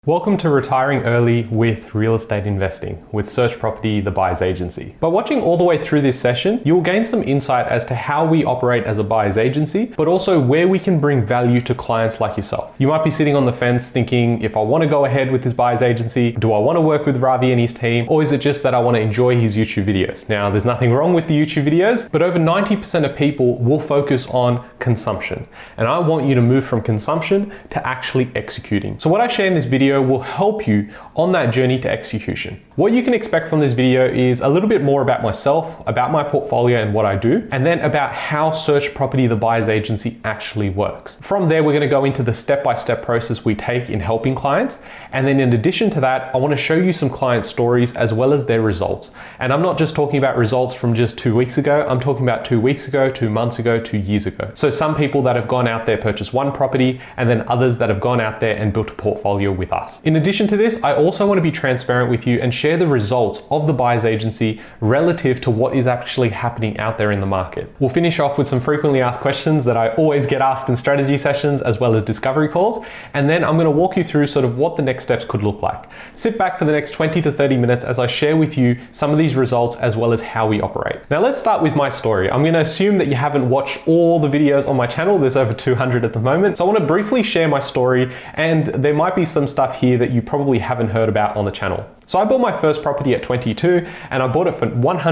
Welcome to Retiring Early with Real Estate Investing with Search Property, the buyer's agency. By watching all the way through this session, you will gain some insight as to how we operate as a buyer's agency, but also where we can bring value to clients like yourself. You might be sitting on the fence thinking, if I want to go ahead with this buyer's agency, do I want to work with Ravi and his team, or is it just that I want to enjoy his YouTube videos? Now, there's nothing wrong with the YouTube videos, but over 90% of people will focus on consumption. And I want you to move from consumption to actually executing. So what I share in this video will help you on that journey to execution. What you can expect from this video is a little bit more about myself, about my portfolio and what I do, and then about how Search Property, the buyer's agency, actually works. From there, we're going to go into the step-by-step process we take in helping clients. And then in addition to that, I want to show you some client stories as well as their results. And I'm not just talking about results from just 2 weeks ago, I'm talking about 2 weeks ago, 2 months ago, 2 years ago. So some people that have gone out there, purchased one property, and then others that have gone out there and built a portfolio with us. In addition to this, I also want to be transparent with you and share the results of the buyer's agency relative to what is actually happening out there in the market. We'll finish off with some frequently asked questions that I always get asked in strategy sessions as well as discovery calls. And then I'm going to walk you through sort of what the next steps could look like. Sit back for the next 20 to 30 minutes as I share with you some of these results as well as how we operate. Now let's start with my story. I'm going to assume that you haven't watched all the videos on my channel. There's over 200 at the moment. So I want to briefly share my story, and there might be some stuff here that you probably haven't heard about on the channel. So I bought my first property at 22, and I bought it for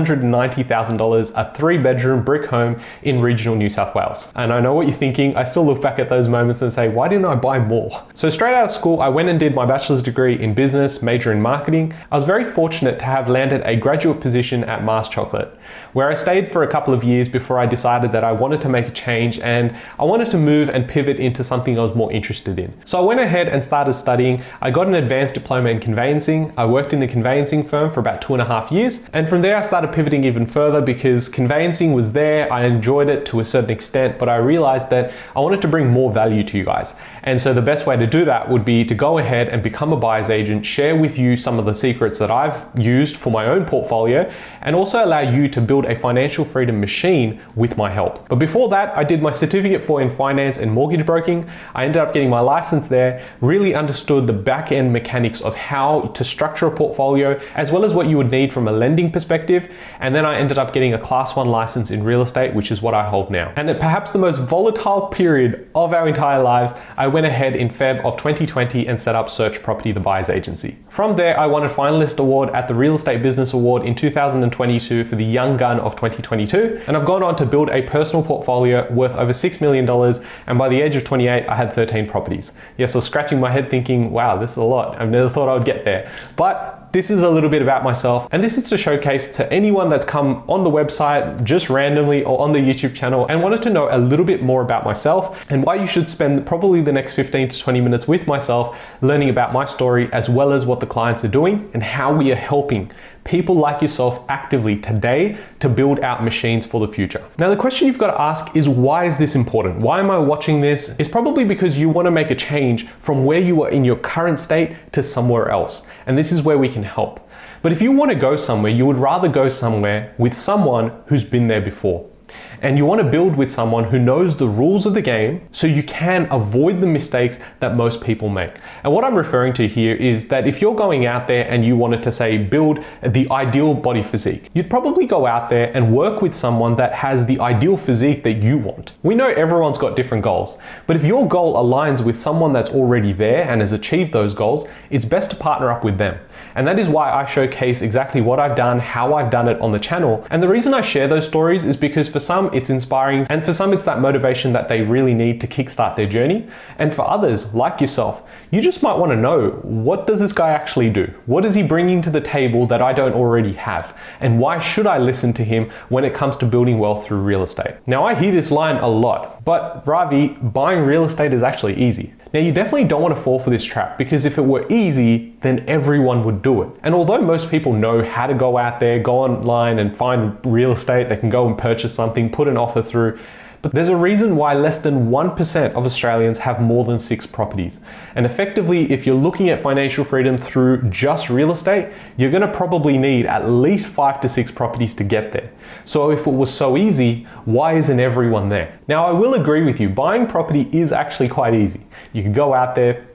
$190,000, a 3-bedroom brick home in regional New South Wales. And I know what you're thinking. I still look back at those moments and say, why didn't I buy more? So straight out of school, I went and did my bachelor's degree in business, major in marketing. I was very fortunate to have landed a graduate position at Mars Chocolate, where I stayed for a couple of years before I decided that I wanted to make a change and I wanted to move and pivot into something I was more interested in. So I went ahead and started studying. I got an advanced diploma in conveyancing. I worked in the conveyancing firm for about 2.5 years. And from there, I started pivoting even further because conveyancing was there. I enjoyed it to a certain extent, but I realized that I wanted to bring more value to you guys. And so the best way to do that would be to go ahead and become a buyer's agent, share with you some of the secrets that I've used for my own portfolio, and also allow you to build a financial freedom machine with my help. But before that, I did my certificate in finance and mortgage broking. I ended up getting my license there, really understood the back end mechanics of how to structure a portfolio, as well as what you would need from a lending perspective. And then I ended up getting a Class 1 license in real estate, which is what I hold now. And at perhaps the most volatile period of our entire lives, I went ahead in Feb of 2020 and set up Search Property, the buyer's agency. From there, I won a finalist award at the Real Estate Business Award in 2022 for the Young Gun of 2022. And I've gone on to build a personal portfolio worth over $6 million. And by the age of 28, I had 13 properties. Yes, I was scratching my head thinking, wow, this is a lot. I've never thought I would get there. But this is a little bit about myself, and this is to showcase to anyone that's come on the website just randomly or on the YouTube channel and wanted to know a little bit more about myself and why you should spend probably the next 15 to 20 minutes with myself learning about my story as well as what the clients are doing and how we are helping people like yourself actively today to build out machines for the future. Now, the question you've got to ask is, why is this important? Why am I watching this? It's probably because you want to make a change from where you are in your current state to somewhere else. And this is where we can help. But if you want to go somewhere, you would rather go somewhere with someone who's been there before. And you want to build with someone who knows the rules of the game so you can avoid the mistakes that most people make. And what I'm referring to here is that if you're going out there and you wanted to say build the ideal body physique, you'd probably go out there and work with someone that has the ideal physique that you want. We know everyone's got different goals, but if your goal aligns with someone that's already there and has achieved those goals, it's best to partner up with them. And that is why I showcase exactly what I've done, how I've done it on the channel. And the reason I share those stories is because for some it's inspiring, and for some it's that motivation that they really need to kickstart their journey. And for others, like yourself, you just might want to know, what does this guy actually do? What is he bringing to the table that I don't already have? And why should I listen to him when it comes to building wealth through real estate? Now, I hear this line a lot, but Ravi, buying real estate is actually easy. Now, you definitely don't want to fall for this trap, because if it were easy, then everyone would do it. And although most people know how to go out there, go online and find real estate, they can go and purchase something, put an offer through, But there's a reason why less than 1% of Australians have more than 6 properties. And effectively, if you're looking at financial freedom through just real estate, you're going to probably need at least 5 to 6 properties to get there. So if it was so easy, why isn't everyone there? Now, I will agree with you, buying property is actually quite easy. You can go out there,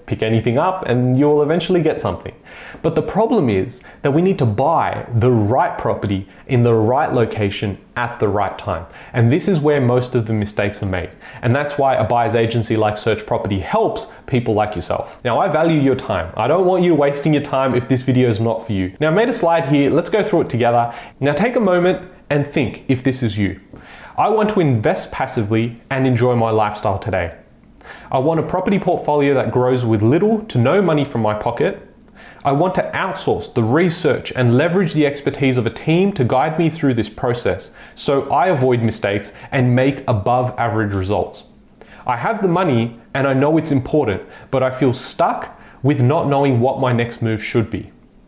pick anything up and you will eventually get something. But the problem is that we need to buy the right property in the right location at the right time. And this is where most of the mistakes are made. And that's why a buyer's agency like Search Property helps people like yourself. Now, I value your time. I don't want you wasting your time if this video is not for you. Now, I made a slide here. Let's go through it together. Now, take a moment and think if this is you. I want to invest passively and enjoy my lifestyle today. I want a property portfolio that grows with little to no money from my pocket. I want to outsource the research and leverage the expertise of a team to guide me through this process so I avoid mistakes and make above average results. I have the money and I know it's important, but I feel stuck with not knowing what my next move should be.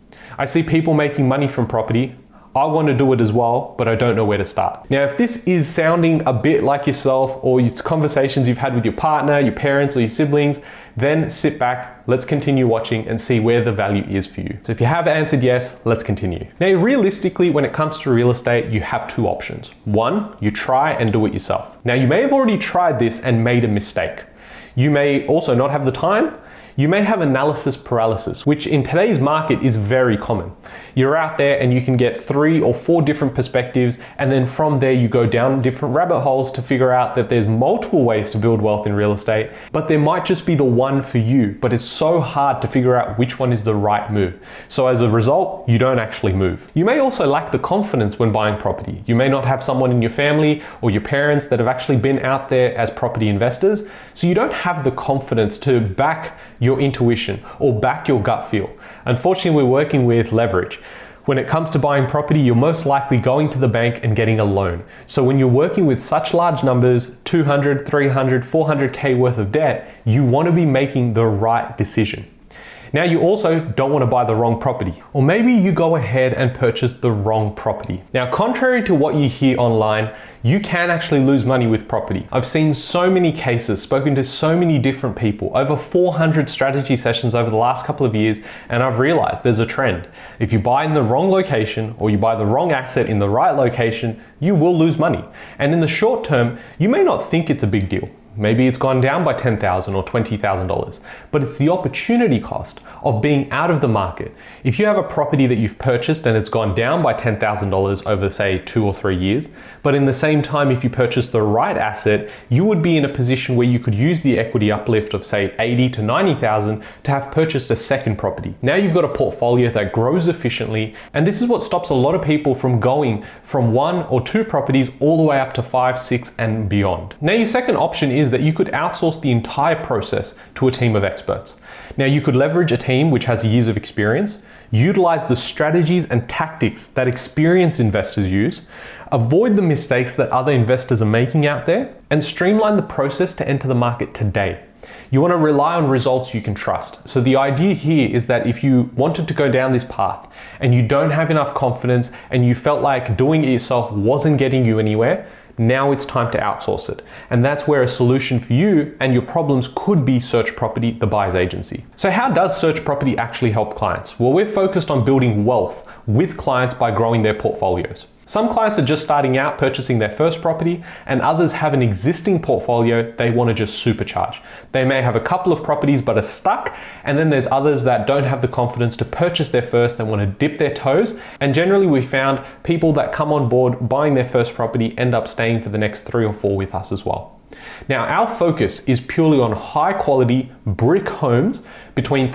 I see people making money from property. I want to do it as well, but I don't know where to start. Now, if this is sounding a bit like yourself or it's conversations you've had with your partner, your parents, or your siblings, then sit back, let's continue watching and see where the value is for you. So if you have answered yes, let's continue. Now, realistically, when it comes to real estate, you have two options. One, you try and do it yourself. Now, you may have already tried this and made a mistake. You may also not have the time. You may have analysis paralysis, which in today's market is very common. You're out there and you can get 3 or 4 different perspectives, and then from there you go down different rabbit holes to figure out that there's multiple ways to build wealth in real estate, but there might just be the one for you, but it's so hard to figure out which one is the right move. So as a result, you don't actually move. You may also lack the confidence when buying property. You may not have someone in your family or your parents that have actually been out there as property investors, so you don't have the confidence to back your intuition or back your gut feel. Unfortunately, we're working with leverage. When it comes to buying property, you're most likely going to the bank and getting a loan. So when you're working with such large numbers, 200, 300, 400K worth of debt, you want to be making the right decision. Now, you also don't want to buy the wrong property, or maybe you go ahead and purchase the wrong property. Now, contrary to what you hear online, you can actually lose money with property. I've seen so many cases, spoken to so many different people, over 400 strategy sessions over the last couple of years, and I've realized there's a trend. If you buy in the wrong location or you buy the wrong asset in the right location, you will lose money. And in the short term, you may not think it's a big deal. Maybe it's gone down by $10,000 or $20,000, but it's the opportunity cost of being out of the market. If you have a property that you've purchased and it's gone down by $10,000 over, say, 2 or 3 years, but in the same time, if you purchase the right asset, you would be in a position where you could use the equity uplift of, say, $80,000 to $90,000 to have purchased a second property. Now you've got a portfolio that grows efficiently, and this is what stops a lot of people from going from 1 or 2 properties all the way up to 5, 6, and beyond. Now, your second option is that you could outsource the entire process to a team of experts. Now, you could leverage a team which has years of experience, utilize the strategies and tactics that experienced investors use, avoid the mistakes that other investors are making out there, and streamline the process to enter the market today. You want to rely on results you can trust. So the idea here is that if you wanted to go down this path and you don't have enough confidence and you felt like doing it yourself wasn't getting you anywhere, now it's time to outsource it. And that's where a solution for you and your problems could be Search Property, the buyer's agency. So how does Search Property actually help clients? Well, we're focused on building wealth with clients by growing their portfolios. Some clients are just starting out purchasing their first property, and others have an existing portfolio they want to just supercharge. They may have a couple of properties but are stuck, and then there's others that don't have the confidence to purchase their first, they want to dip their toes, and generally we found people that come on board buying their first property end up staying for the next 3 or 4 with us as well. Now, our focus is purely on high quality brick homes between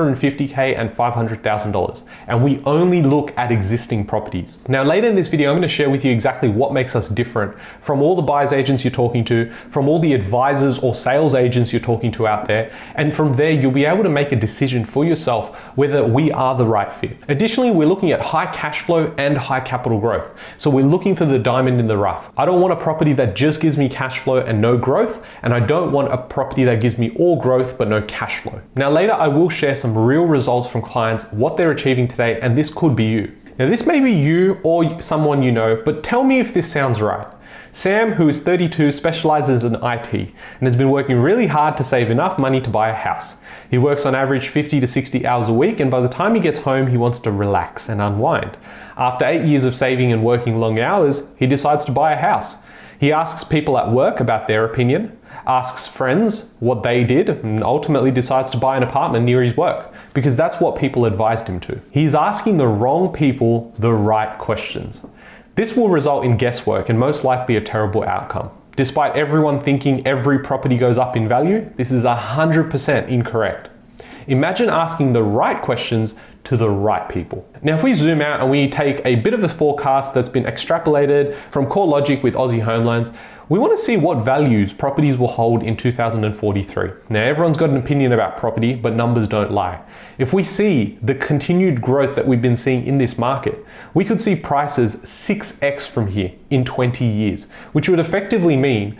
$350K and $500,000, and we only look at existing properties. Now, later in this video, I'm going to share with you exactly what makes us different from all the buyer's agents you're talking to, from all the advisors or sales agents you're talking to out there, and from there, you'll be able to make a decision for yourself whether we are the right fit. Additionally, we're looking at high cash flow and high capital growth. So we're looking for the diamond in the rough. I don't want a property that just gives me cash flow and no growth, and I don't want a property that gives me all growth but no cash flow. Now, later I will share some real results from clients, what they're achieving today, and this could be you. Now, this may be you or someone you know, but tell me if this sounds right. Sam, who is 32, specializes in IT and has been working really hard to save enough money to buy a house. He works on average 50 to 60 hours a week, and by the time he gets home, he wants to relax and unwind. After 8 years of saving and working long hours, he decides to buy a house. He asks people at work about their opinion. asks friends what they did, and ultimately decides to buy an apartment near his work, because that's what people advised him to. He's asking the wrong people the right questions. This will result in guesswork and most likely a terrible outcome. Despite everyone thinking every property goes up in value, this is 100% incorrect. Imagine asking the right questions to the right people. Now, if we zoom out and we take a bit of a forecast that's been extrapolated from CoreLogic with Aussie Home Loans, we want to see what values properties will hold in 2043. Now, everyone's got an opinion about property, but numbers don't lie. If we see the continued growth that we've been seeing in this market, we could see prices 6x from here in 20 years, which would effectively mean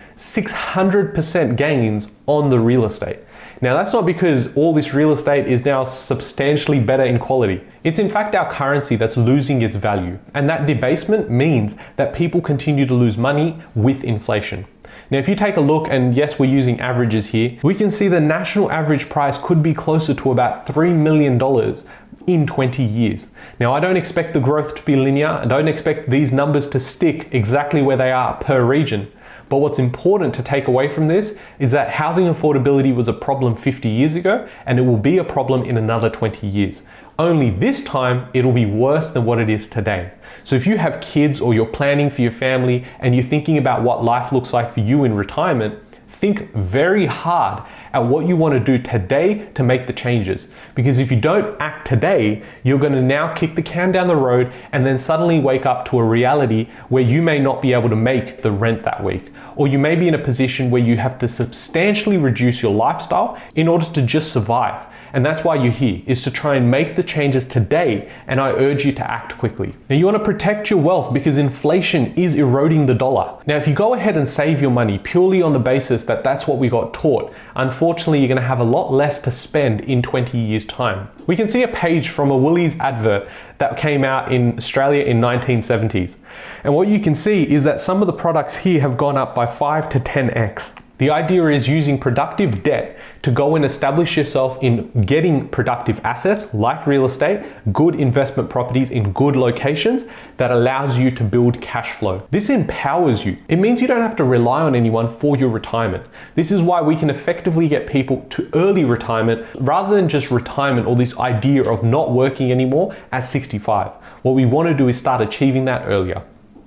600% gains on the real estate. Now, that's not because all this real estate is now substantially better in quality. It's in fact our currency that's losing its value. And that debasement means that people continue to lose money with inflation. Now, if you take a look, and yes, we're using averages here, we can see the national average price could be closer to about $3 million in 20 years. Now, I don't expect the growth to be linear. I don't expect these numbers to stick exactly where they are per region. But what's important to take away from this is that housing affordability was a problem 50 years ago, and it will be a problem in another 20 years. Only this time, it'll be worse than what it is today. So if you have kids or you're planning for your family and you're thinking about what life looks like for you in retirement, think very hard at what you want to do today to make the changes. Because if you don't act today, you're going to now kick the can down the road and then suddenly wake up to a reality where you may not be able to make the rent that week. Or you may be in a position where you have to substantially reduce your lifestyle in order to just survive. And that's why you're here, is to try and make the changes today, and I urge you to act quickly. Now, you want to protect your wealth because inflation is eroding the dollar. Now, if you go ahead and save your money purely on the basis that that's what we got taught, unfortunately, you're going to have a lot less to spend in 20 years' time. We can see a page from a Woolies advert that came out in Australia in 1970s. And what you can see is that some of the products here have gone up by 5 to 10x. The idea is using productive debt to go and establish yourself in getting productive assets like real estate, good investment properties in good locations that allows you to build cash flow. This empowers you. It means you don't have to rely on anyone for your retirement. This is why we can effectively get people to early retirement rather than just retirement or this idea of not working anymore at 65. What we want to do is start achieving that earlier.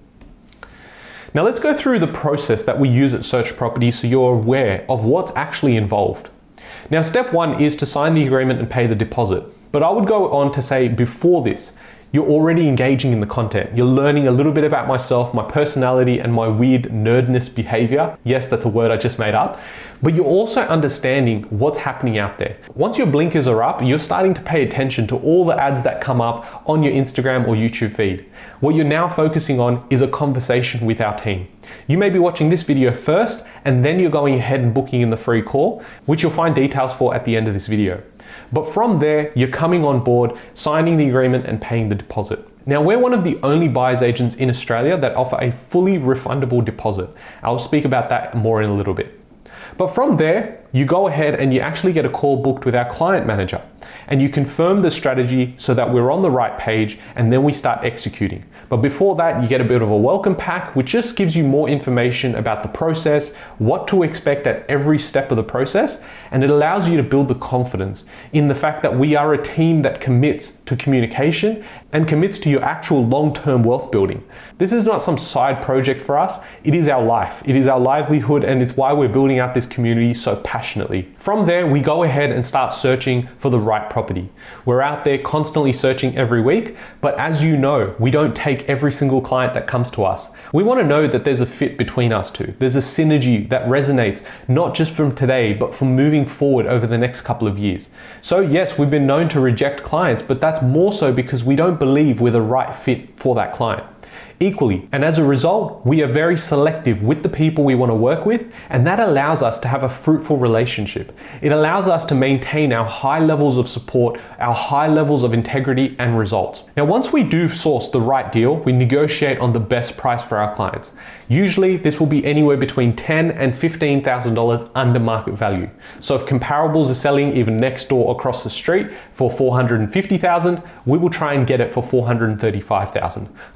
Now let's go through the process that we use at Search Properties so you're aware of what's actually involved. Now, step one is to sign the agreement and pay the deposit. But I would go on to say before this, you're already engaging in the content. You're learning a little bit about myself, my personality, and my weird nerdness behavior. Yes, that's a word I just made up. But you're also understanding what's happening out there. Once your blinkers are up, you're starting to pay attention to all the ads that come up on your Instagram or YouTube feed. What you're now focusing on is a conversation with our team. You may be watching this video first, and then you're going ahead and booking in the free call, which you'll find details for at the end of this video. But from there, you're coming on board, signing the agreement and paying the deposit. Now, we're one of the only buyer's agents in Australia that offer a fully refundable deposit. I'll speak about that more in a little bit. But from there, you go ahead and you actually get a call booked with our client manager, and you confirm the strategy so that we're on the right page, and then we start executing. But before that, you get a bit of a welcome pack, which just gives you more information about the process, what to expect at every step of the process, and it allows you to build the confidence in the fact that we are a team that commits to communication and commits to your actual long-term wealth building. This is not some side project for us. It is our life. It is our livelihood, and it's why we're building out this community so passionately. From there, we go ahead and start searching for the right property. We're out there constantly searching every week, but as you know, we don't take every single client that comes to us. We want to know that there's a fit between us two. There's a synergy that resonates, not just from today, but from moving forward over the next couple of years. So yes, we've been known to reject clients, but that's more so because we don't believe we're the right fit for that client. Equally, and as a result, we are very selective with the people we want to work with, and that allows us to have a fruitful relationship. It allows us to maintain our high levels of support, our high levels of integrity and results. Now, once we do source the right deal, we negotiate on the best price for our clients. Usually, this will be anywhere between $10,000 and $15,000 under market value. So if comparables are selling even next door across the street for $450,000, we will try and get it for $435,000. Of course,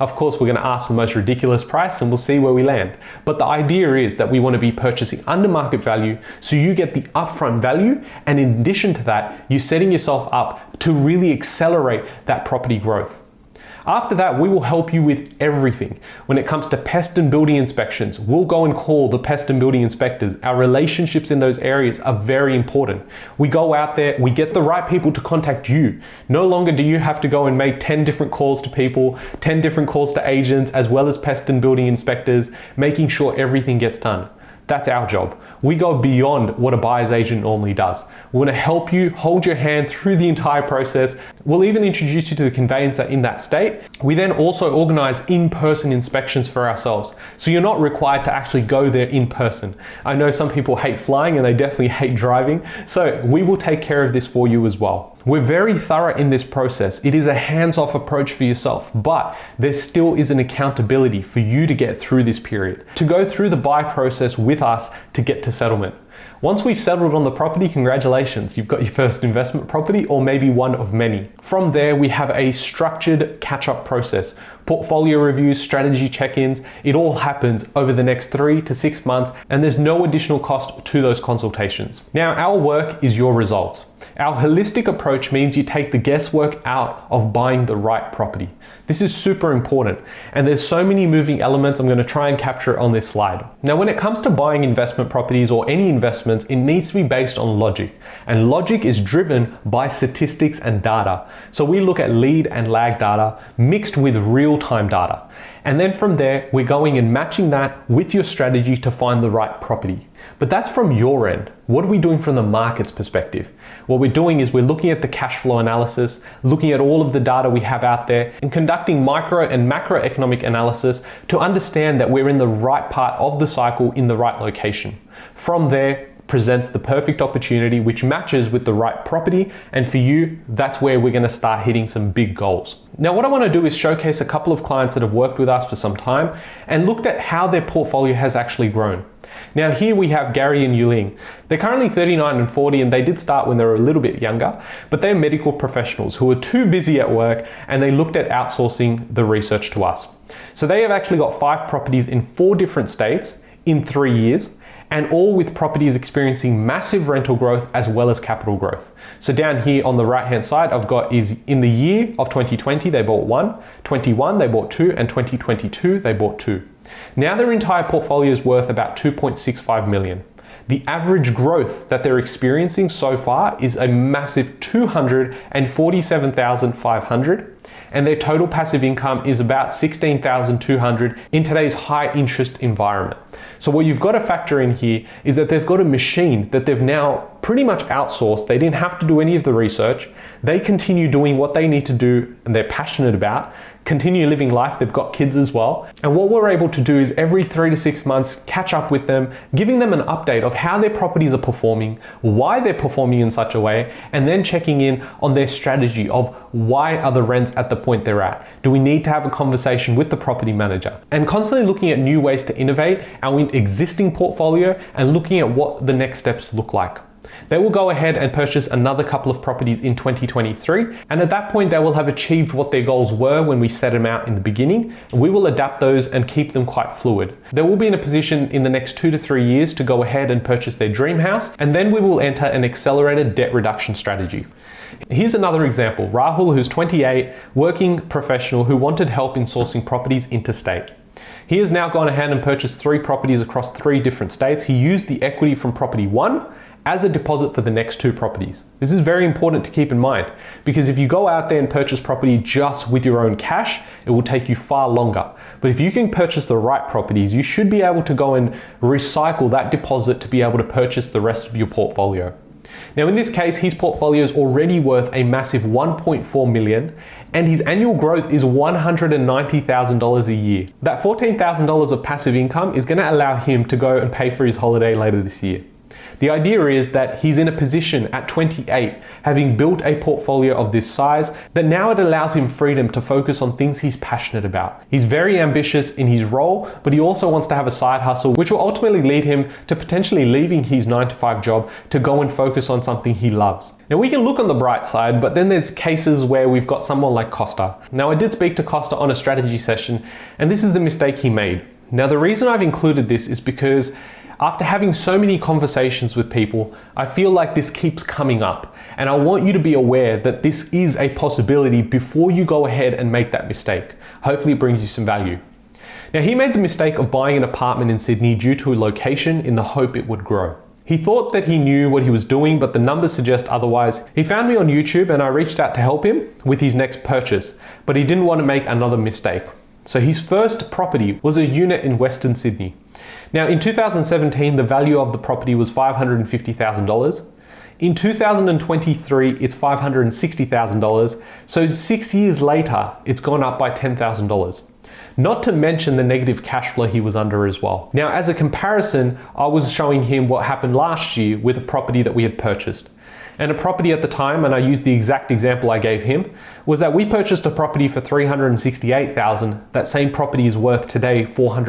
we're going to ask for the most ridiculous price and we'll see where we land. But the idea is that we want to be purchasing under market value so you get the upfront value, and in addition to that, you're setting yourself up to really accelerate that property growth. After that, we will help you with everything. When it comes to pest and building inspections, we'll go and call the pest and building inspectors. Our relationships in those areas are very important. We go out there, we get the right people to contact you. No longer do you have to go and make 10 different calls to people, 10 different calls to agents, as well as pest and building inspectors, making sure everything gets done. That's our job. We go beyond what a buyer's agent normally does. We want to help you, hold your hand through the entire process. We'll even introduce you to the conveyancer in that state. We then also organize in-person inspections for ourselves. So you're not required to actually go there in person. I know some people hate flying and they definitely hate driving. So we will take care of this for you as well. We're very thorough in this process. It is a hands-off approach for yourself, but there still is an accountability for you to get through this period, to go through the buy process with us to get to settlement. Once we've settled on the property, congratulations, you've got your first investment property, or maybe one of many. From there, we have a structured catch-up process. Portfolio reviews, strategy check-ins, it all happens over the next 3 to 6 months, and there's no additional cost to those consultations. Now, our work is your results. Our holistic approach means you take the guesswork out of buying the right property. This is super important, and there's so many moving elements I'm going to try and capture on this slide. Now, when it comes to buying investment properties or any investments, it needs to be based on logic, and logic is driven by statistics and data. So we look at lead and lag data mixed with real-time data. And then from there, we're going and matching that with your strategy to find the right property. But that's from your end. What are we doing from the market's perspective? What we're doing is we're looking at the cash flow analysis, looking at all of the data we have out there, and conducting micro and macroeconomic analysis to understand that we're in the right part of the cycle in the right location. From there, presents the perfect opportunity which matches with the right property, and for you, that's where we're going to start hitting some big goals. Now, what I want to do is showcase a couple of clients that have worked with us for some time and looked at how their portfolio has actually grown. Now, here we have Gary and Yuling. They're currently 39 and 40, and they did start when they were a little bit younger, but they're medical professionals who are too busy at work, and they looked at outsourcing the research to us. So they have actually got 5 properties in 4 different states in 3 years, and all with properties experiencing massive rental growth as well as capital growth. So down here on the right hand side, I've got is in the year of 2020, they bought 1, 21, they bought 2, and 2022, they bought 2. Now their entire portfolio is worth about 2.65 million. The average growth that they're experiencing so far is a massive 247,500, and their total passive income is about 16,200 in today's high interest environment. So what you've got to factor in here is that they've got a machine that they've now pretty much outsourced. They didn't have to do any of the research. They continue doing what they need to do and they're passionate about, continue living life. They've got kids as well. And what we're able to do is every 3 to 6 months, catch up with them, giving them an update of how their properties are performing, why they're performing in such a way, and then checking in on their strategy of why are the rents at the point they're at. Do we need to have a conversation with the property manager? And constantly looking at new ways to innovate our existing portfolio and looking at what the next steps look like. They will go ahead and purchase another couple of properties in 2023, and at that point they will have achieved what their goals were when we set them out in the beginning. We will adapt those and keep them quite fluid. They will be in a position in the next 2 to 3 years to go ahead and purchase their dream house, and then we will enter an accelerated debt reduction strategy. Here's another example. Rahul, who's 28, working professional who wanted help in sourcing properties interstate. He has now gone ahead and purchased 3 properties across 3 different states. He used the equity from property 1 as a deposit for the next 2 properties. This is very important to keep in mind, because if you go out there and purchase property just with your own cash, it will take you far longer. But if you can purchase the right properties, you should be able to go and recycle that deposit to be able to purchase the rest of your portfolio. Now in this case, his portfolio is already worth a massive 1.4 million, and his annual growth is $190,000 a year. That $14,000 of passive income is going to allow him to go and pay for his holiday later this year. The idea is that he's in a position at 28, having built a portfolio of this size, that now it allows him freedom to focus on things he's passionate about. He's very ambitious in his role, but he also wants to have a side hustle, which will ultimately lead him to potentially leaving his 9-to-5 job to go and focus on something he loves. Now we can look on the bright side, but then there's cases where we've got someone like Costa. Now I did speak to Costa on a strategy session, and this is the mistake he made. Now the reason I've included this is because after having so many conversations with people, I feel like this keeps coming up, and I want you to be aware that this is a possibility before you go ahead and make that mistake. Hopefully it brings you some value. Now he made the mistake of buying an apartment in Sydney due to a location in the hope it would grow. He thought that he knew what he was doing, but the numbers suggest otherwise. He found me on YouTube and I reached out to help him with his next purchase, but he didn't want to make another mistake. So his first property was a unit in Western Sydney. Now in 2017, the value of the property was $550,000. In 2023, it's $560,000. So 6 years later, it's gone up by $10,000. Not to mention the negative cash flow he was under as well. Now, as a comparison, I was showing him what happened last year with a property that we had purchased. And a property at the time, and I used the exact example I gave him, was that we purchased a property for $368,000. That same property is worth today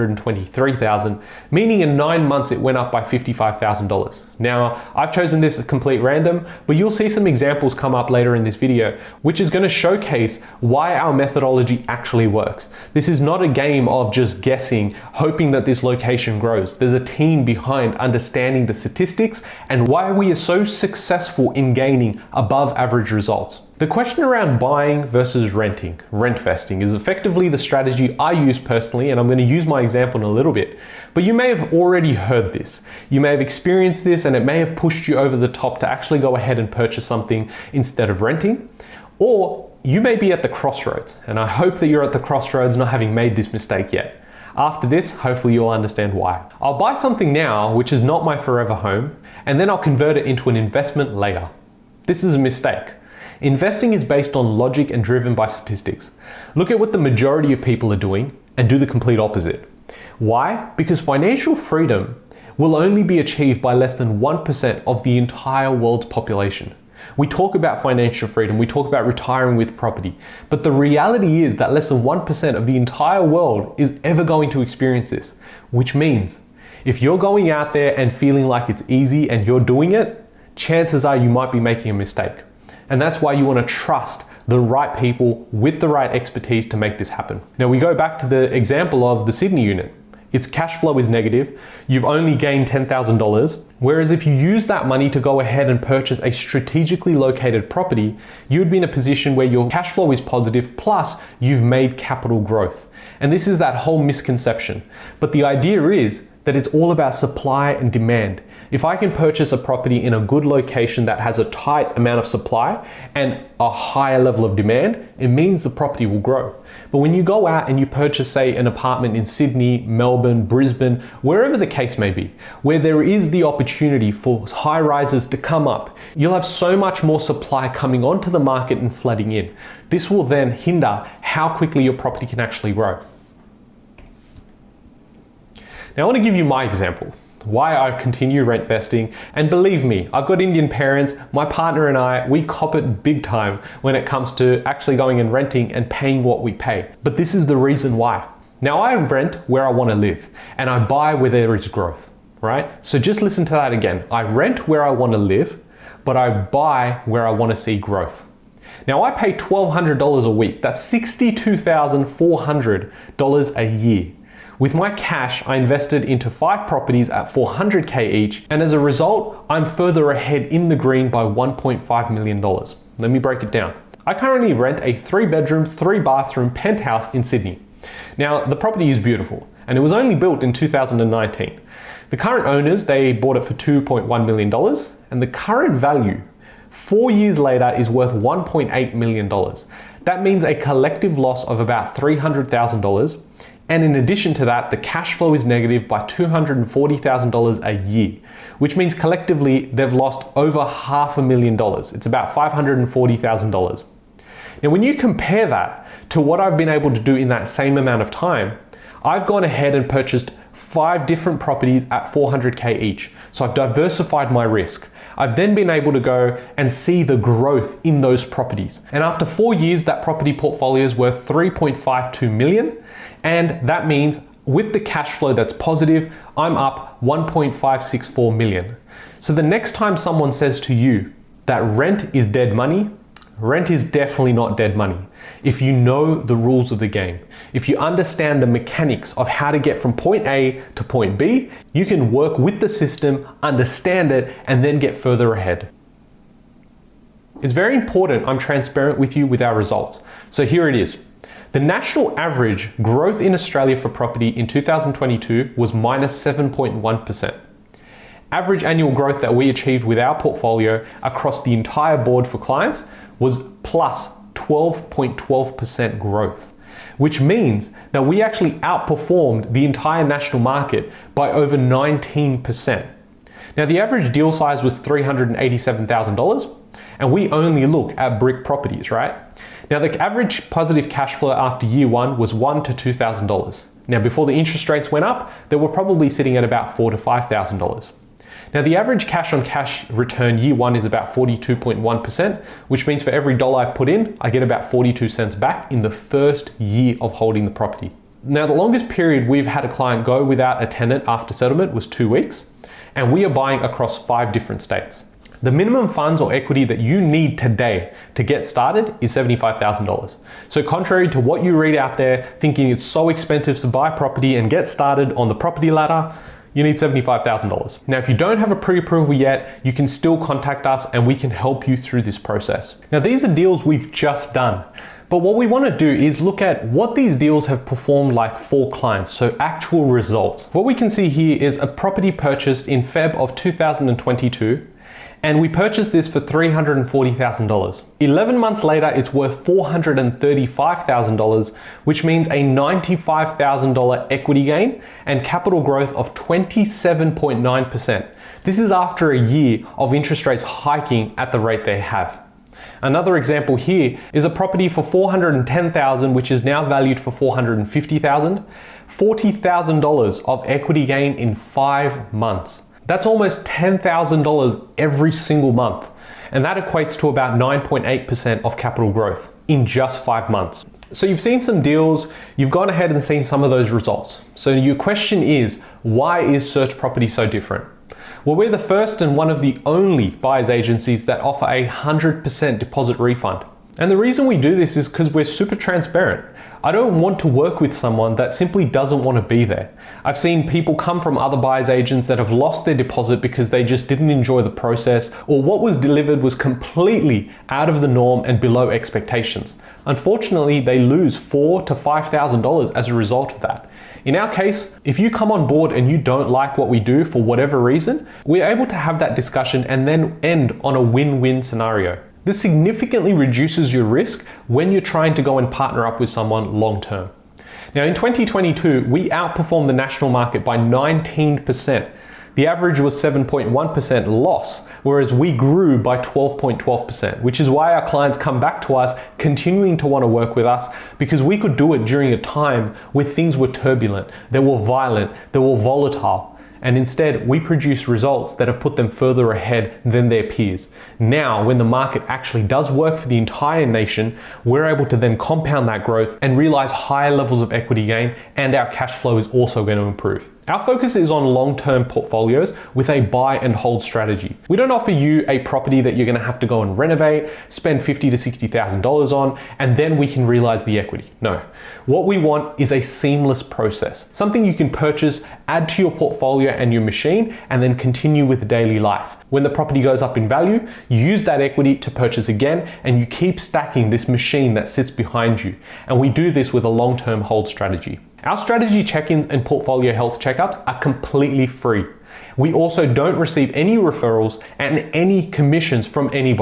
$423,000, meaning in 9 months it went up by $55,000. Now, I've chosen this as complete random, but you'll see some examples come up later in this video, which is going to showcase why our methodology actually works. This is not a game of just guessing, hoping that this location grows. There's a team behind understanding the statistics and why we are so successful in gaining above average results. The question around buying versus renting, rent vesting, is effectively the strategy I use personally, and I'm going to use my example in a little bit. But you may have already heard this. You may have experienced this and it may have pushed you over the top to actually go ahead and purchase something instead of renting. Or you may be at the crossroads, and I hope that you're at the crossroads not having made this mistake yet. After this, hopefully you'll understand why. I'll buy something now which is not my forever home, and then I'll convert it into an investment later. This is a mistake. Investing is based on logic and driven by statistics. Look at what the majority of people are doing and do the complete opposite. Why? Because financial freedom will only be achieved by less than 1% of the entire world's population. We talk about financial freedom, we talk about retiring with property, but the reality is that less than 1% of the entire world is ever going to experience this, which means if you're going out there and feeling like it's easy and you're doing it, chances are you might be making a mistake. And that's why you want to trust the right people with the right expertise to make this happen. Now we go back to the example of the Sydney unit. Its cash flow is negative. You've only gained $10,000. Whereas if you use that money to go ahead and purchase a strategically located property, you would be in a position where your cash flow is positive, plus you've made capital growth. And this is that whole misconception. But the idea is that it's all about supply and demand. If I can purchase a property in a good location that has a tight amount of supply and a higher level of demand, it means the property will grow. But when you go out and you purchase, say, an apartment in Sydney, Melbourne, Brisbane, wherever the case may be, where there is the opportunity for high rises to come up, you'll have so much more supply coming onto the market and flooding in. This will then hinder how quickly your property can actually grow. Now I want to give you my example, why I continue rent vesting, and believe me, I've got Indian parents, my partner and I, we cop it big time when it comes to actually going and renting and paying what we pay. But this is the reason why. Now I rent where I want to live and I buy where there is growth, right? So just listen to that again. I rent where I want to live, but I buy where I want to see growth. Now I pay $1,200 a week, that's $62,400 a year. With my cash, I invested into 5 properties at $400K each, and as a result, I'm further ahead in the green by $1.5 million. Let me break it down. I currently rent a 3-bedroom, 3-bathroom penthouse in Sydney. Now, the property is beautiful, and it was only built in 2019. The current owners, they bought it for $2.1 million, and the current value 4 years later is worth $1.8 million. That means a collective loss of about $300,000. And in addition to that, the cash flow is negative by $240,000 a year, which means collectively they've lost over $500,000. It's about $540,000. Now, when you compare that to what I've been able to do in that same amount of time, I've gone ahead and purchased 5 different properties at 400K each. So I've diversified my risk. I've then been able to go and see the growth in those properties. And after 4 years, that property portfolio is worth 3.52 million. And that means with the cash flow that's positive, I'm up 1.564 million. So the next time someone says to you that rent is dead money, rent is definitely not dead money. If you know the rules of the game, if you understand the mechanics of how to get from point A to point B, you can work with the system, understand it, and then get further ahead. It's very important I'm transparent with you with our results. So here it is. The national average growth in Australia for property in 2022 was minus 7.1%. Average annual growth that we achieved with our portfolio across the entire board for clients was plus 12.12% growth, which means that we actually outperformed the entire national market by over 19%. Now, the average deal size was $387,000, and we only look at brick properties, right? Now, the average positive cash flow after year one was $1,000 to $2,000. Now, before the interest rates went up, they were probably sitting at about $4,000 to $5,000. Now, the average cash on cash return year one is about 42.1%, which means for every dollar I've put in, I get about 42 cents back in the first year of holding the property. Now, the longest period we've had a client go without a tenant after settlement was 2 weeks, and we are buying across 5 different states. The minimum funds or equity that you need today to get started is $75,000. So contrary to what you read out there, thinking it's so expensive to buy property and get started on the property ladder, you need $75,000. Now, if you don't have a pre-approval yet, you can still contact us and we can help you through this process. Now, these are deals we've just done, but what we want to do is look at what these deals have performed like for clients, so actual results. What we can see here is a property purchased in Feb of 2022, and we purchased this for $340,000. 11 months later, it's worth $435,000, which means a $95,000 equity gain and capital growth of 27.9%. This is after a year of interest rates hiking at the rate they have. Another example here is a property for $410,000, which is now valued for $450,000, $40,000 of equity gain in 5 months. That's almost $10,000 every single month. And that equates to about 9.8% of capital growth in just 5 months. So you've seen some deals, you've gone ahead and seen some of those results. So your question is, why is Search Property so different? Well, we're the first and one of the only buyer's agencies that offer a 100% deposit refund. And the reason we do this is because we're super transparent. I don't want to work with someone that simply doesn't want to be there. I've seen people come from other buyer's agents that have lost their deposit because they just didn't enjoy the process, or what was delivered was completely out of the norm and below expectations. Unfortunately, they lose $4,000 to $5,000 as a result of that. In our case, if you come on board and you don't like what we do for whatever reason, we're able to have that discussion and then end on a win-win scenario. This significantly reduces your risk when you're trying to go and partner up with someone long term. Now, in 2022, we outperformed the national market by 19%. The average was 7.1% loss, whereas we grew by 12.12%, which is why our clients come back to us continuing to want to work with us, because we could do it during a time where things were turbulent, they were violent, they were volatile. And instead, we produce results that have put them further ahead than their peers. Now, when the market actually does work for the entire nation, we're able to then compound that growth and realize higher levels of equity gain, and our cash flow is also going to improve. Our focus is on long-term portfolios with a buy and hold strategy. We don't offer you a property that you're going to have to go and renovate, spend $50,000 to $60,000 on, and then we can realize the equity. No. What we want is a seamless process, something you can purchase, add to your portfolio and your machine, and then continue with daily life. When the property goes up in value, you use that equity to purchase again, and you keep stacking this machine that sits behind you. And we do this with a long-term hold strategy. Our strategy check-ins and portfolio health checkups are completely free. We also don't receive any referrals and any commissions from anybody.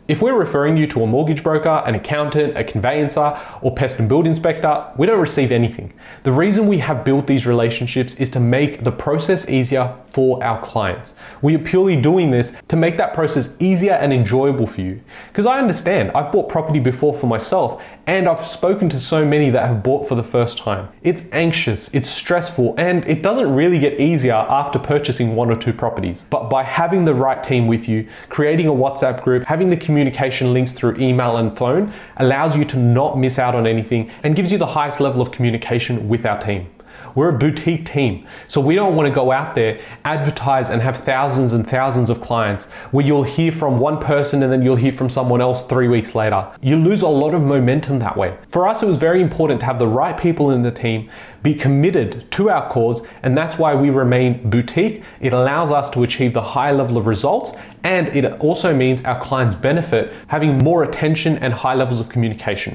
If we're referring you to a mortgage broker, an accountant, a conveyancer, or pest and build inspector, we don't receive anything. The reason we have built these relationships is to make the process easier for our clients. We are purely doing this to make that process easier and enjoyable for you. Because I understand, I've bought property before for myself, and I've spoken to so many that have bought for the first time. It's anxious, it's stressful, and it doesn't really get easier after purchasing 1 or 2 properties. But by having the right team with you, creating a WhatsApp group, having the communication links through email and phone allows you to not miss out on anything and gives you the highest level of communication with our team. We're a boutique team, so we don't want to go out there, advertise and have thousands and thousands of clients where you'll hear from one person and then you'll hear from someone else 3 weeks later. You lose a lot of momentum that way. For us, it was very important to have the right people in the team, be committed to our cause, and that's why we remain boutique. It allows us to achieve the high level of results, and it also means our clients benefit having more attention and high levels of communication.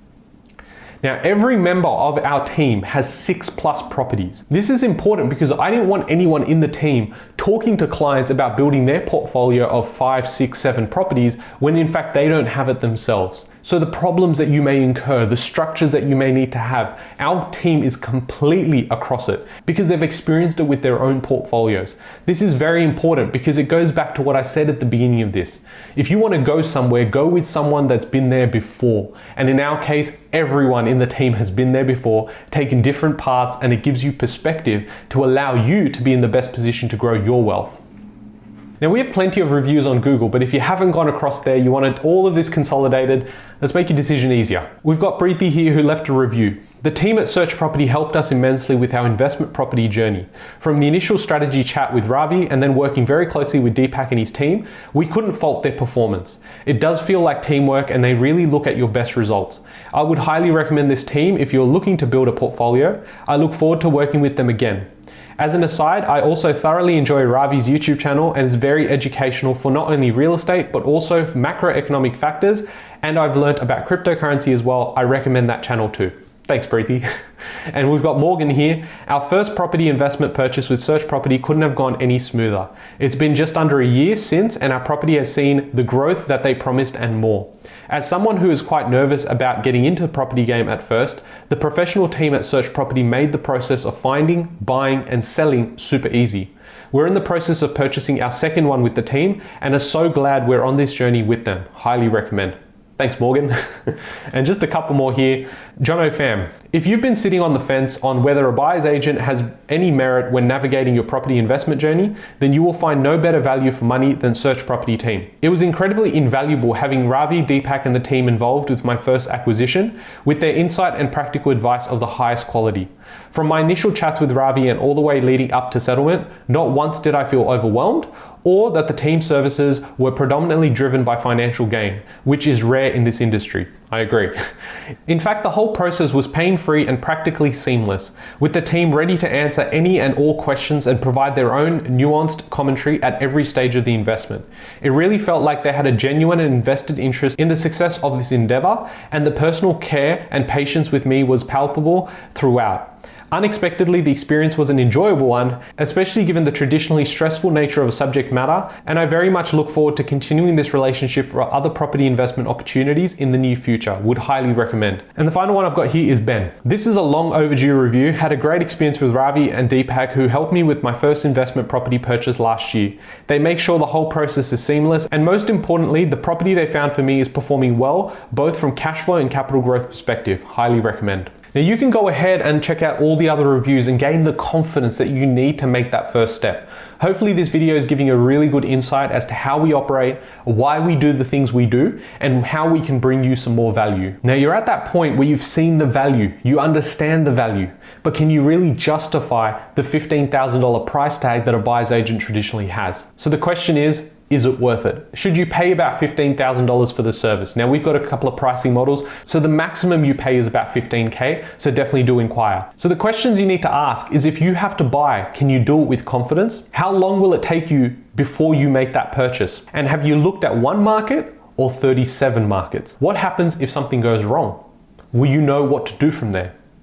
Now, every member of our team has 6+ properties. This is important because I didn't want anyone in the team talking to clients about building their portfolio of 5, 6, 7 properties when in fact they don't have it themselves. So the problems that you may incur, the structures that you may need to have, our team is completely across it because they've experienced it with their own portfolios. This is very important because it goes back to what I said at the beginning of this. If you want to go somewhere, go with someone that's been there before. And in our case, everyone in the team has been there before, taken different paths, and it gives you perspective to allow you to be in the best position to grow your wealth. Now, we have plenty of reviews on Google, but if you haven't gone across there, you wanted all of this consolidated, let's make your decision easier. We've got Preeti here who left a review. The team at Search Property helped us immensely with our investment property journey. From the initial strategy chat with Ravi and then working very closely with Deepak and his team, we couldn't fault their performance. It does feel like teamwork and they really look at your best results. I would highly recommend this team if you're looking to build a portfolio. I look forward to working with them again. As an aside, I also thoroughly enjoy Ravi's YouTube channel and it's very educational for not only real estate, but also macroeconomic factors. And I've learned about cryptocurrency as well. I recommend that channel too. Thanks, Preeti. And we've got Morgan here. Our first property investment purchase with Search Property couldn't have gone any smoother. It's been just under a year since, and our property has seen the growth that they promised and more. As someone who is quite nervous about getting into the property game at first, the professional team at Search Property made the process of finding, buying, and selling super easy. We're in the process of purchasing our second one with the team and are so glad we're on this journey with them. Highly recommend. Thanks, Morgan. And just a couple more here. Jono Fam, if you've been sitting on the fence on whether a buyer's agent has any merit when navigating your property investment journey, then you will find no better value for money than Search Property team. It was incredibly invaluable having Ravi, Deepak, and the team involved with my first acquisition with their insight and practical advice of the highest quality. From my initial chats with Ravi and all the way leading up to settlement, not once did I feel overwhelmed or that the team services were predominantly driven by financial gain, which is rare in this industry. I agree. In fact, the whole process was pain-free and practically seamless, with the team ready to answer any and all questions and provide their own nuanced commentary at every stage of the investment. It really felt like they had a genuine and invested interest in the success of this endeavor, and the personal care and patience with me was palpable throughout. Unexpectedly, the experience was an enjoyable one, especially given the traditionally stressful nature of a subject matter, and I very much look forward to continuing this relationship for other property investment opportunities in the near future. Would highly recommend. And the final one I've got here is Ben. This is a long overdue review. Had a great experience with Ravi and Deepak, who helped me with my first investment property purchase last year. They make sure the whole process is seamless, and most importantly, the property they found for me is performing well, both from cash flow and capital growth perspective. Highly recommend. Now you can go ahead and check out all the other reviews and gain the confidence that you need to make that first step. Hopefully this video is giving you a really good insight as to how we operate, why we do the things we do, and how we can bring you some more value. Now you're at that point where you've seen the value, you understand the value, but can you really justify the $15,000 price tag that a buyer's agent traditionally has? So the question is it worth it? Should you pay about $15,000 for the service? Now we've got a couple of pricing models, so the maximum you pay is about $15K, so definitely do inquire. So the questions you need to ask is, if you have to buy, can you do it with confidence? How long will it take you before you make that purchase? And have you looked at one market or 37 markets? What happens if something goes wrong? Will you know what to do from there?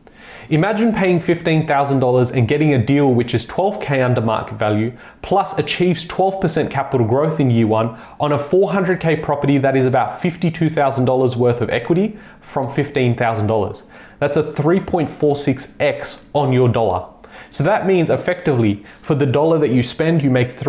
Imagine paying $15,000 and getting a deal which is 12K under market value, plus achieves 12% capital growth in year one on a 400K property that is about $52,000 worth of equity from $15,000. That's a 3.46x on your dollar. So that means effectively for the dollar that you spend, you make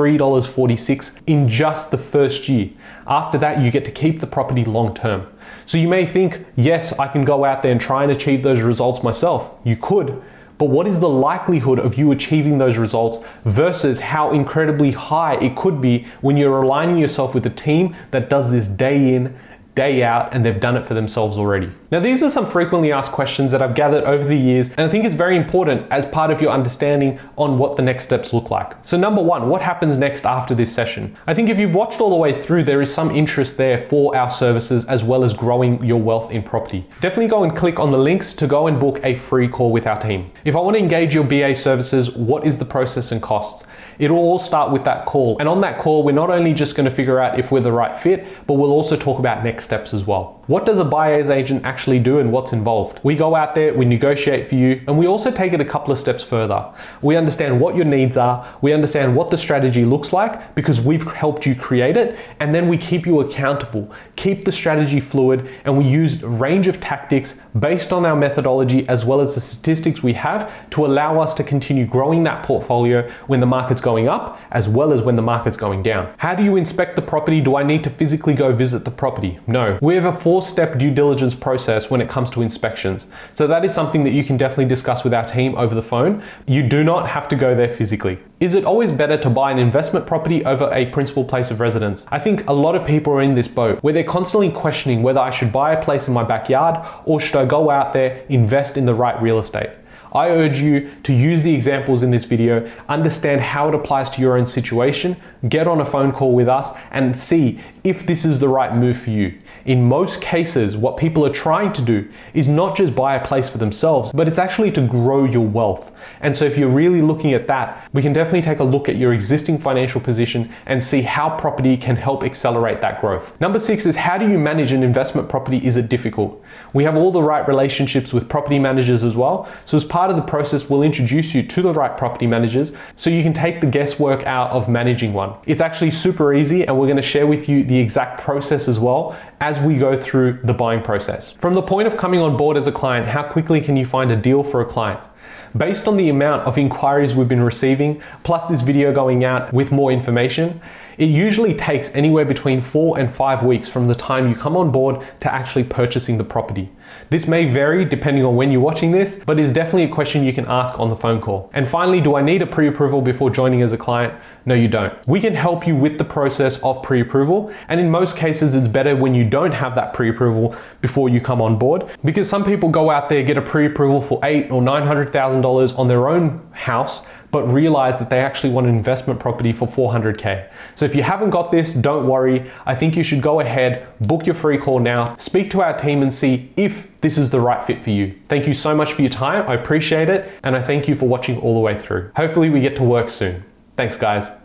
$3.46 in just the first year. After that, you get to keep the property long term. So you may think, yes, I can go out there and try and achieve those results myself. You could, but what is the likelihood of you achieving those results versus how incredibly high it could be when you're aligning yourself with a team that does this day in, day out, and they've done it for themselves already. Now, these are some frequently asked questions that I've gathered over the years, and I think it's very important as part of your understanding on what the next steps look like. So number one, what happens next after this session? I think if you've watched all the way through, there is some interest there for our services as well as growing your wealth in property. Definitely go and click on the links to go and book a free call with our team. If I want to engage your BA services, what is the process and costs? It'll all start with that call. And on that call, we're not only just going to figure out if we're the right fit, but we'll also talk about next steps as well. What does a buyer's agent actually do and what's involved? We go out there, we negotiate for you, and we also take it a couple of steps further. We understand what your needs are, we understand what the strategy looks like because we've helped you create it, and then we keep you accountable, keep the strategy fluid, and we use a range of tactics based on our methodology as well as the statistics we have to allow us to continue growing that portfolio when the market's going up as well as when the market's going down. How do you inspect the property? Do I need to physically go visit the property? No. We have a 4-step due diligence process when it comes to inspections. So that is something that you can definitely discuss with our team over the phone. You do not have to go there physically. Is it always better to buy an investment property over a principal place of residence? I think a lot of people are in this boat where they're constantly questioning whether I should buy a place in my backyard or should I go out there, invest in the right real estate. I urge you to use the examples in this video, understand how it applies to your own situation, get on a phone call with us and see if this is the right move for you. In most cases, what people are trying to do is not just buy a place for themselves, but it's actually to grow your wealth. And so if you're really looking at that, we can definitely take a look at your existing financial position and see how property can help accelerate that growth. Number 6 is, how do you manage an investment property? Is it difficult? We have all the right relationships with property managers as well. So as part of the process, we'll introduce you to the right property managers so you can take the guesswork out of managing one. It's actually super easy, and we're going to share with you the exact process as well as we go through the buying process. From the point of coming on board as a client, how quickly can you find a deal for a client? Based on the amount of inquiries we've been receiving, plus this video going out with more information, it usually takes anywhere between 4 and 5 weeks from the time you come on board to actually purchasing the property. This may vary depending on when you're watching this, but is definitely a question you can ask on the phone call. And finally, do I need a pre-approval before joining as a client? No, you don't. We can help you with the process of pre-approval, and in most cases it's better when you don't have that pre-approval before you come on board, because some people go out there, get a pre-approval for $800,000 or $900,000 on their own house, but realize that they actually want an investment property for $400K. So if you haven't got this, don't worry. I think you should go ahead, book your free call now, speak to our team and see if this is the right fit for you. Thank you so much for your time. I appreciate it. And I thank you for watching all the way through. Hopefully we get to work soon. Thanks, guys.